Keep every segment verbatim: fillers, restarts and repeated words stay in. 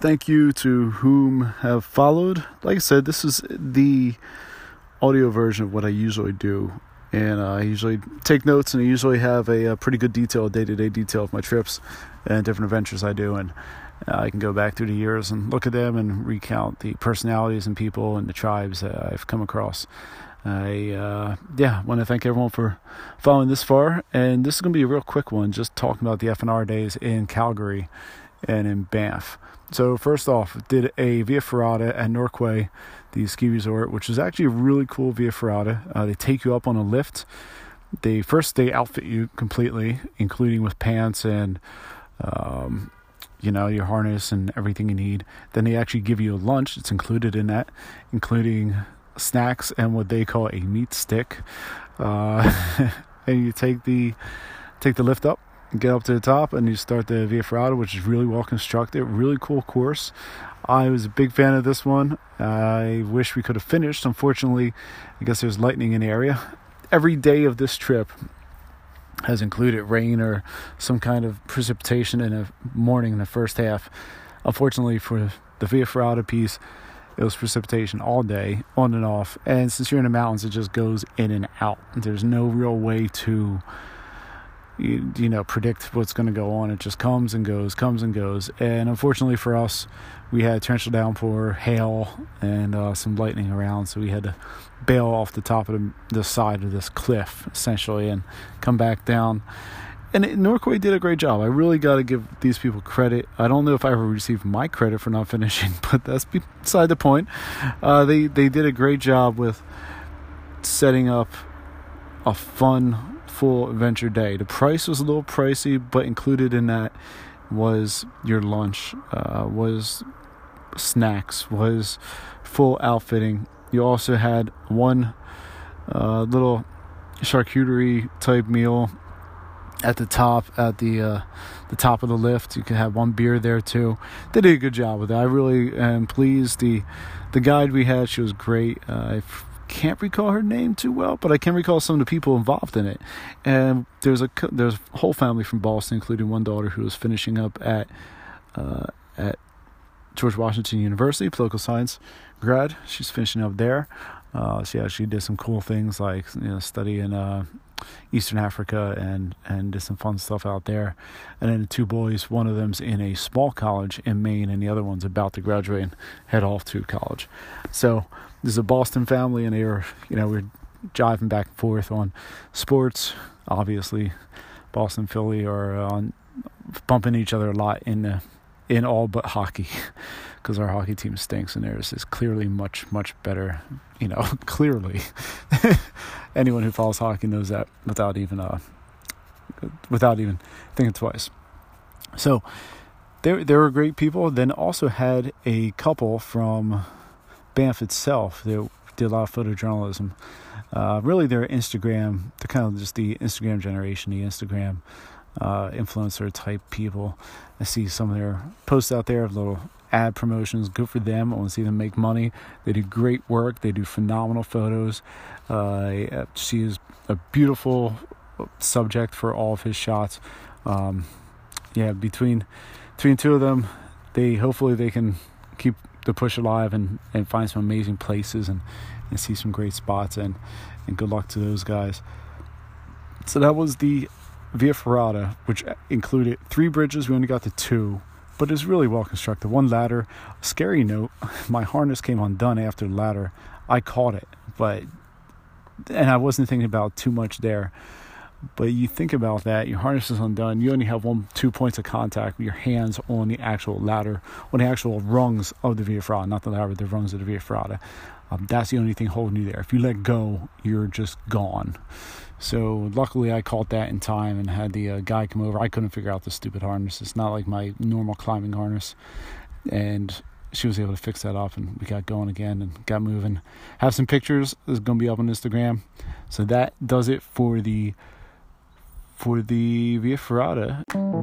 thank you to whom have followed. Like I said, this is the audio version of what I usually do. And uh, I usually take notes, and I usually have a, a pretty good detail, day-to-day detail of my trips and different adventures I do. And uh, I can go back through the years and look at them and recount the personalities and people and the tribes that I've come across. I, uh, yeah, want to thank everyone for following this far. And this is going to be a real quick one, just talking about the F N R days in Calgary and in Banff. So first off, did a Via Ferrata at Norquay, the ski resort, which is actually a really cool Via Ferrata. Uh, they take you up on a lift. They first they outfit you completely, including with pants and um, you know, your harness and everything you need. Then they actually give you a lunch. It's included in that, including snacks and what they call a meat stick. Uh, and you take the take the lift up. Get up to the top and you start the Via Ferrata, which is really well constructed, really cool course. I was a big fan of this one. I wish we could have finished. Unfortunately, I guess there's lightning in the area. Every day of this trip has included rain or some kind of precipitation in the morning in the first half. Unfortunately for the Via Ferrata piece, it was precipitation all day, on and off. And since you're in the mountains, it just goes in and out. There's no real way to You, you know, predict what's going to go on. It just comes and goes, comes and goes. And unfortunately for us, we had torrential downpour, hail, and uh, some lightning around. So we had to bail off the top of the, the side of this cliff, essentially, and come back down. And it, Norquay did a great job. I really got to give these people credit. I don't know if I ever received my credit for not finishing, but that's beside the point. Uh, they, they did a great job with setting up a fun full adventure day. The price was a little pricey, but included in that was your lunch, uh, was snacks, was full outfitting. You also had one uh, little charcuterie type meal at the top, at the uh, the top of the lift. You could have one beer there too. They did a good job with it. I really am pleased. The the guide we had, she was great. Uh, I can't recall her name too well, but I can recall some of the people involved in it. And there's a there's a whole family from Boston, including one daughter who was finishing up at uh, at George Washington University, political science grad. She's finishing up there. Uh, so yeah, she did some cool things like, you know, study in uh, Eastern Africa and and did some fun stuff out there. And then the two boys, one of them's in a small college in Maine, and the other one's about to graduate and head off to college. So this is a Boston family, and they were, you know, we we're jiving back and forth on sports. Obviously, Boston, Philly are on bumping each other a lot in the, in all but hockey, because our hockey team stinks, and theirs is clearly much, much better. You know, clearly, anyone who follows hockey knows that without even uh, without even thinking twice. So they they were great people. Then also had a couple from Banff itself. They did a lot of photojournalism. Uh, really, they're Instagram. They're kind of just the Instagram generation, the Instagram uh, influencer type people. I see some of their posts out there of little ad promotions. Good for them. I want to see them make money. They do great work. They do phenomenal photos. Uh, she is a beautiful subject for all of his shots. Um, yeah, between between two of them, they hopefully they can keep the push alive and, and find some amazing places and, and see some great spots, and, and good luck to those guys. So that was the Via Ferrata, which included three bridges. We only got to two, but it's really well constructed. One ladder. Scary note, my harness came undone after the ladder. I caught it, but and I wasn't thinking about too much there. But you think about that, your harness is undone. You only have one, two points of contact with your hands on the actual ladder, on the actual rungs of the Via Ferrata, not the ladder, the rungs of the Via Ferrata. Um, that's the only thing holding you there. If you let go, you're just gone. So luckily I caught that in time and had the uh, guy come over. I couldn't figure out the stupid harness. It's not like my normal climbing harness. And she was able to fix that up, and we got going again and got moving. Have some pictures. It's going to be up on Instagram. So that does it for the for the Via Ferrata.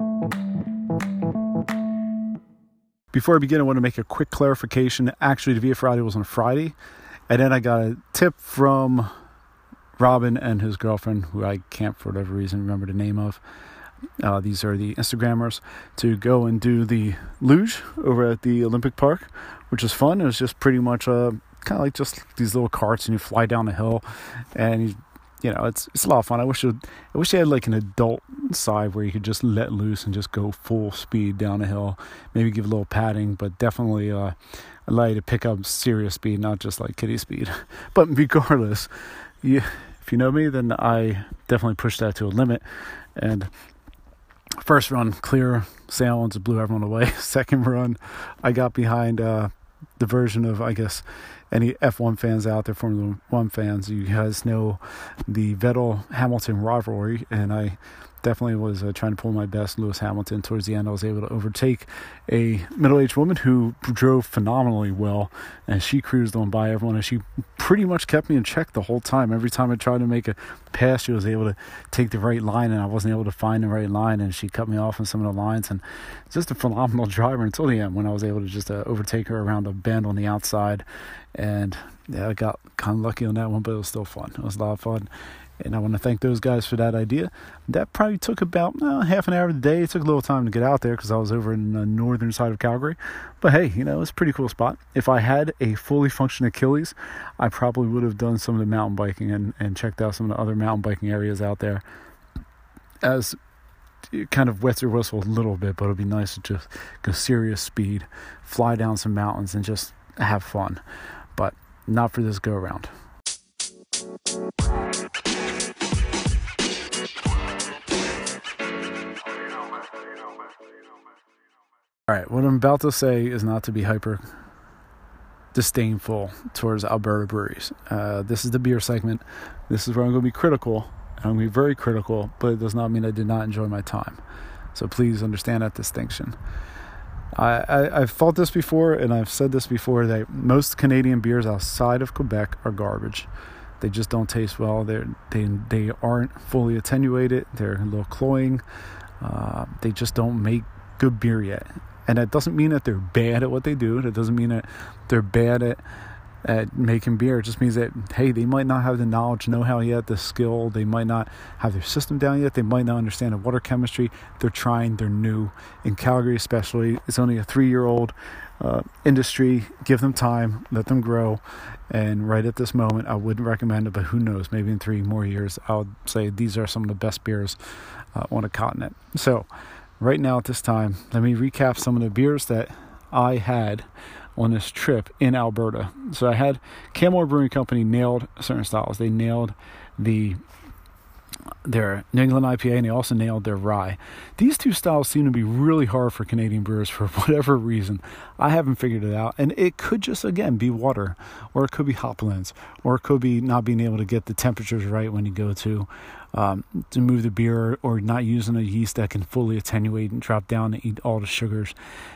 Before I begin, I want to make a quick clarification. Actually, the Via Ferrata was on Friday, and then I got a tip from Robin and his girlfriend, who I can't for whatever reason remember the name of. Uh, these are the Instagrammers to go and do the luge over at the Olympic Park, which is fun. It was just pretty much uh, kind of like just these little carts, and you fly down a hill, and you, you know it's it's a lot of fun. I wish it would, I wish they had like an adult side where you could just let loose and just go full speed down a hill. Maybe give a little padding, but definitely uh, allow you to pick up serious speed, not just like kiddie speed. But regardless, you, if you know me, then I definitely push that to a limit. And first run, clear, sail, and just blew everyone away. Second run, I got behind uh, the version of, I guess, any F one fans out there, Formula One fans, you guys know the Vettel-Hamilton rivalry, and I definitely was uh, trying to pull my best. Lewis Hamilton, towards the end, I was able to overtake a middle-aged woman who drove phenomenally well, and she cruised on by everyone, and she pretty much kept me in check the whole time. Every time I tried to make a pass, she was able to take the right line, and I wasn't able to find the right line, and she cut me off on some of the lines, and just a phenomenal driver until the end, when I was able to just uh, overtake her around a bend on the outside. And yeah, I got kind of lucky on that one, but it was still fun. It was a lot of fun. And I want to thank those guys for that idea. That probably took about uh, half an hour of the day. It took a little time to get out there because I was over in the northern side of Calgary. But hey, you know, it's a pretty cool spot. If I had a fully functioning Achilles, I probably would have done some of the mountain biking and, and checked out some of the other mountain biking areas out there. As it kind of wets your whistle a little bit, but it'd be nice to just go serious speed, fly down some mountains, and just have fun. But not for this go around. All right, what I'm about to say is not to be hyper disdainful towards Alberta breweries. Uh, this is the beer segment. This is where I'm going to be critical. I'm going to be very critical, but it does not mean I did not enjoy my time. So please understand that distinction. I, I, I've thought this before, and I've said this before, that most Canadian beers outside of Quebec are garbage. They just don't taste well. They're, they they aren't fully attenuated. They're a little cloying. Uh, they just don't make good beer yet. And that doesn't mean that they're bad at what they do. That doesn't mean that they're bad at at making beer. It just means that, hey, they might not have the knowledge, know-how yet, the skill. They might not have their system down yet. They might not understand the water chemistry. They're trying. They're new. In Calgary especially, it's only a three-year-old uh, industry. Give them time. Let them grow. And right at this moment, I wouldn't recommend it, but who knows? Maybe in three more years, I would say these are some of the best beers uh, on a continent. So right now at this time, let me recap some of the beers that I had on this trip in Alberta. So I had Canmore Brewing Company nailed certain styles. They nailed the their New England I P A, and they also nailed their rye. These two styles seem to be really hard for Canadian brewers for whatever reason. I haven't figured it out, and it could just, again, be water, or it could be hop blends, or it could be not being able to get the temperatures right when you go to um, to move the beer, or not using a yeast that can fully attenuate and drop down and eat all the sugars.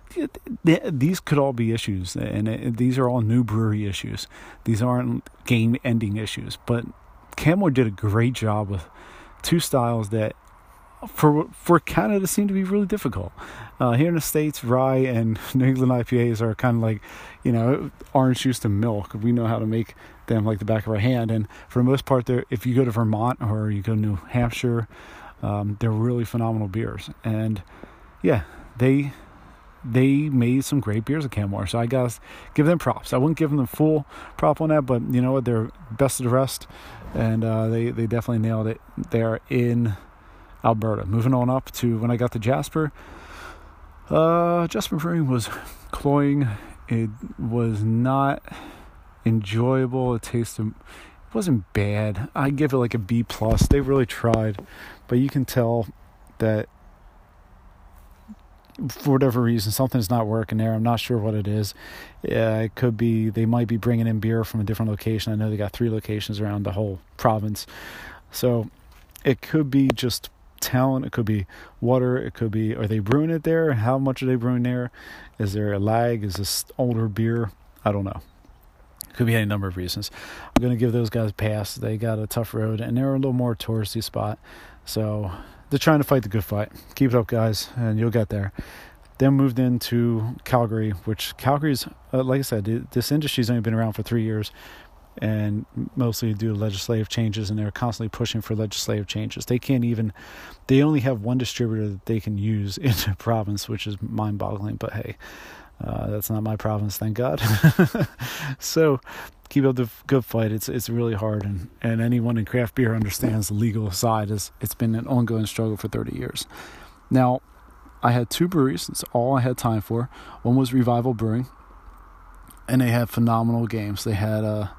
These could all be issues, and these are all new brewery issues. These aren't game-ending issues, but Canmore did a great job with two styles that for for Canada seem to be really difficult. Uh, here in the States, rye and New England I P As are kind of like, you know, orange juice to milk. We know how to make them like the back of our hand, and for the most part, they're, if you go to Vermont or you go to New Hampshire, um, they're really phenomenal beers. And yeah, they they made some great beers at Canmore, so I gotta give them props. I wouldn't give them the full prop on that, but you know what, they're best of the rest, and uh, they, they definitely nailed it there in Alberta. Moving on up to when I got to Jasper, uh, Jasper Brewing was cloying. It was not enjoyable. It tasted, it wasn't bad. I give it like a B plus. They really tried, but you can tell that for whatever reason, something's not working there. I'm not sure what it is. Yeah, it could be they might be bringing in beer from a different location. I know they got three locations around the whole province. So it could be just talent. It could be water. It could be, are they brewing it there? How much are they brewing there? Is there a lag? Is this older beer? I don't know. It could be any number of reasons. I'm going to give those guys a pass. They got a tough road, and they're a little more touristy spot. So they're trying to fight the good fight. Keep it up, guys, and you'll get there. Then moved into Calgary, which Calgary's, uh, like I said, this industry's only been around for three years. and mostly due to legislative changes, and they're constantly pushing for legislative changes. They can't even, they only have one distributor that they can use in the province, which is mind-boggling, but hey, uh, that's not my province, thank God. So, keep up the good fight. It's it's really hard, and, and anyone in craft beer understands the legal side. Is It's been an ongoing struggle for thirty years. Now, I had two breweries. That's all I had time for. One was Revival Brewing, and they had phenomenal games. They had uh,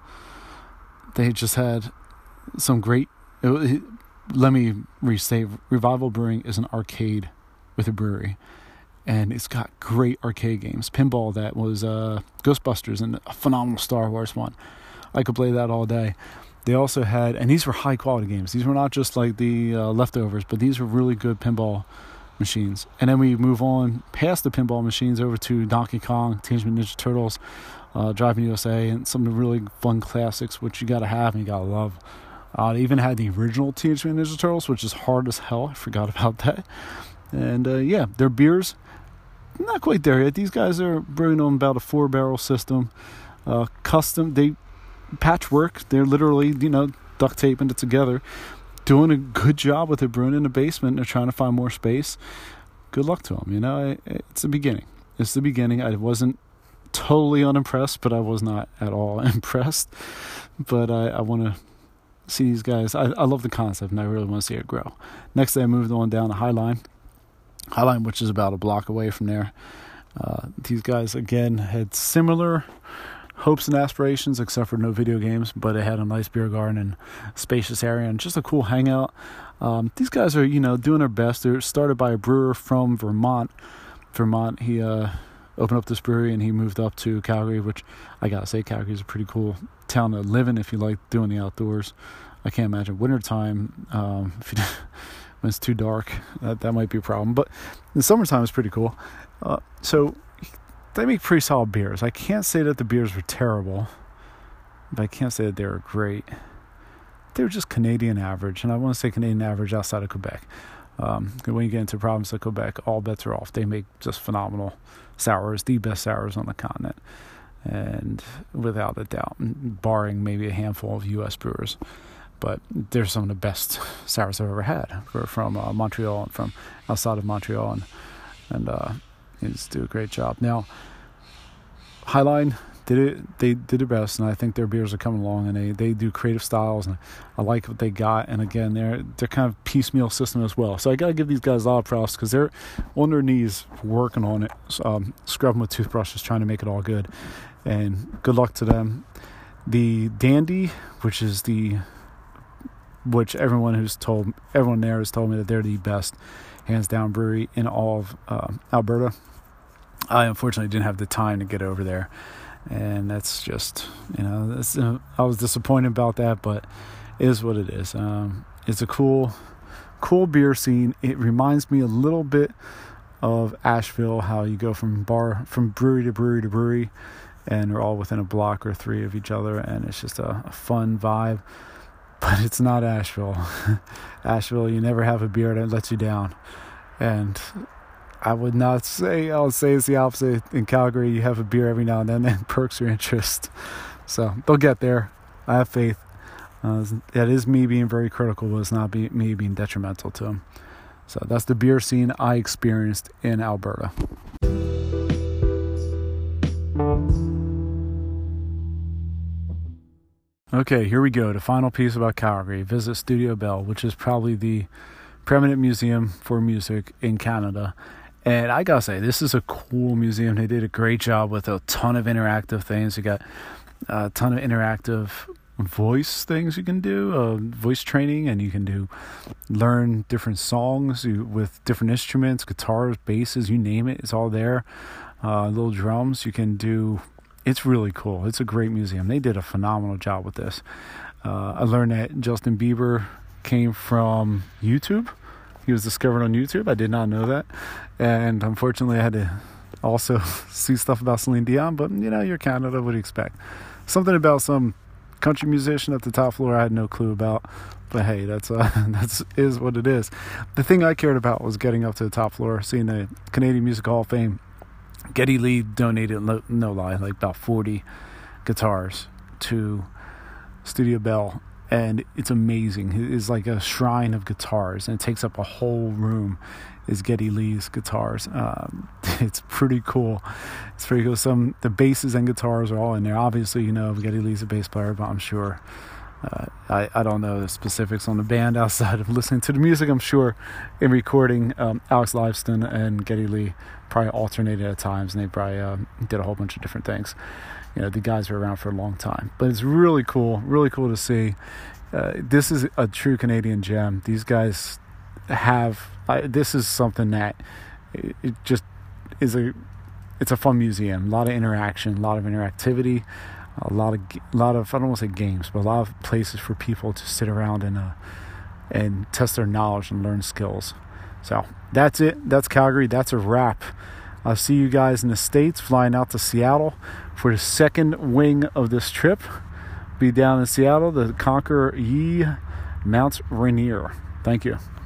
they just had some great. It, it, let me restate: Revival Brewing is an arcade with a brewery, and it's got great arcade games. Pinball, that was uh, Ghostbusters, and a phenomenal Star Wars one. I could play that all day. They also had, and these were high quality games. These were not just like the uh, leftovers, but these were really good pinball machines. And then we move on past the pinball machines over to Donkey Kong, Teenage Mutant Ninja Turtles, uh, Driving U S A, and some of the really fun classics, which you gotta have and you gotta love. Uh, they even had the original Teenage Mutant Ninja Turtles, which is hard as hell. I forgot about that. And uh, yeah, their beers, not quite there yet. These guys are brewing on about a four barrel system, uh, custom. They patchwork. They're literally, you know, duct taping it together, doing a good job with it, brewing in the basement. They're trying to find more space. Good luck to them. You know, it's the beginning. It's the beginning. I wasn't totally unimpressed, but I was not at all impressed. But I, I want to see these guys. I, I love the concept, and I really want to see it grow. Next day, I moved on down to Highline. Highline, which is about a block away from there. Uh, these guys, again, had similar hopes and aspirations, except for no video games, but it had a nice beer garden and spacious area and just a cool hangout. Um, these guys are, you know, doing their best. They're started by a brewer from Vermont. Vermont, he uh, opened up this brewery, and he moved up to Calgary, which I gotta say, Calgary is a pretty cool town to live in if you like doing the outdoors. I can't imagine wintertime, um, if you when it's too dark, that, that might be a problem. But in the summertime, it's pretty cool. Uh, so they make pretty solid beers. I can't say that the beers were terrible, but I can't say that they were great. They were just Canadian average, and I want to say Canadian average outside of Quebec. Um, when you get into the province of Quebec, all bets are off. They make just phenomenal sours, the best sours on the continent, and without a doubt, barring maybe a handful of U S brewers. But they're some of the best sours I've ever had for, from uh, Montreal and from outside of Montreal, and and uh, they just do a great job. Now, Highline did it; they did their best, and I think their beers are coming along, and they, they do creative styles, and I like what they got. And again, they're they're kind of piecemeal system as well. So I gotta give these guys a lot of props because they're on their knees working on it, um, scrubbing with toothbrushes, trying to make it all good. And good luck to them. The Dandy, which is the which everyone who's told, everyone there has told me that they're the best, hands down, brewery in all of uh, Alberta. I unfortunately didn't have the time to get over there, and that's just, you know, that's, uh, I was disappointed about that, but it is what it is. Um, it's a cool, cool beer scene. It reminds me a little bit of Asheville, how you go from bar, from brewery to brewery to brewery, and they're all within a block or three of each other, and it's just a, a fun vibe. But it's not Asheville. Asheville, you never have a beer that lets you down. And I would not say, I would say it's the opposite. In Calgary, you have a beer every now and then that perks your interest. So they'll get there. I have faith. Uh, that is me being very critical, but it's not be, me being detrimental to them. So that's the beer scene I experienced in Alberta. Okay, here we go. The final piece about Calgary. Visit Studio Bell, which is probably the preeminent museum for music in Canada. And I gotta say, this is a cool museum. They did a great job with a ton of interactive things. You got a ton of interactive voice things you can do, uh, voice training, and you can do learn different songs with different instruments, guitars, basses, you name it. It's all there. Uh, little drums you can do. It's really cool. It's a great museum. They did a phenomenal job with this. Uh, I learned that Justin Bieber came from YouTube. He was discovered on YouTube. I did not know that. And unfortunately, I had to also see stuff about Celine Dion. But, you know, you're Canada. What do you expect? Something about some country musician at the top floor I had no clue about. But, hey, that's uh, that's is what it is. The thing I cared about was getting up to the top floor, seeing the Canadian Music Hall of Fame. Geddy Lee donated, no lie, like about forty guitars to Studio Bell, and it's amazing. It's like a shrine of guitars, and it takes up a whole room. Is Geddy Lee's guitars. Um, it's pretty cool. It's pretty cool. Some the basses and guitars are all in there. Obviously, you know Geddy Lee's a bass player, but I'm sure uh, I I don't know the specifics on the band outside of listening to the music. I'm sure in recording, um, Alex Lifeson and Geddy Lee probably alternated at times, and they probably uh, did a whole bunch of different things. You know, the guys were around for a long time, but it's really cool, really cool to see. Uh, this is a true Canadian gem. These guys have. I, this is something that it, it just is a. It's a fun museum. A lot of interaction, a lot of interactivity, a lot of a lot of I don't want to say games, but a lot of places for people to sit around and uh, and test their knowledge and learn skills. So that's it. That's Calgary. That's a wrap. I'll see you guys in the States, flying out to Seattle for the second wing of this trip. Be down in Seattle to conquer ye Mount Rainier. Thank you.